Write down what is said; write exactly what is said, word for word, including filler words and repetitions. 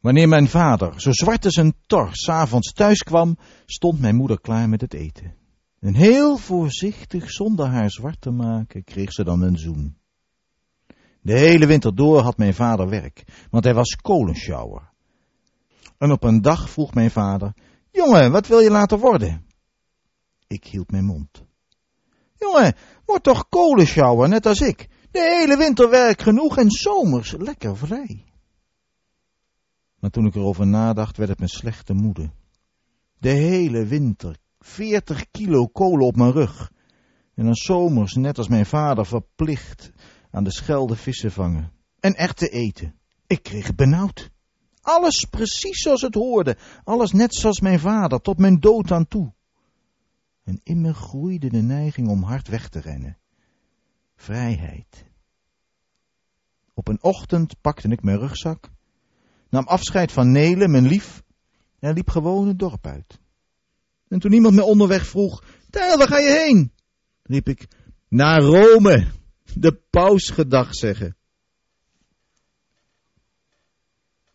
Wanneer mijn vader, zo zwart als een tor, 's avonds thuis kwam, stond mijn moeder klaar met het eten. En heel voorzichtig, zonder haar zwart te maken, kreeg ze dan een zoen. De hele winter door had mijn vader werk, want hij was kolensjouwer. En op een dag vroeg mijn vader: jongen, wat wil je later worden? Ik hield mijn mond. Jongen, word toch kolensjouwer, net als ik. De hele winter werk genoeg en zomers lekker vrij. Maar toen ik erover nadacht, werd het me slecht te moede. De hele winter, veertig kilo kolen op mijn rug. En dan zomers, net als mijn vader, verplicht aan de Schelde vissen vangen. En erwten eten. Ik kreeg het benauwd. Alles precies zoals het hoorde. Alles net zoals mijn vader, tot mijn dood aan toe. En in me groeide de neiging om hard weg te rennen. Vrijheid. Op een ochtend pakte ik mijn rugzak, nam afscheid van Nele, mijn lief, en liep gewoon het dorp uit. En toen iemand me onderweg vroeg: Tijl, waar ga je heen? Riep ik: naar Rome, de paus gedag zeggen.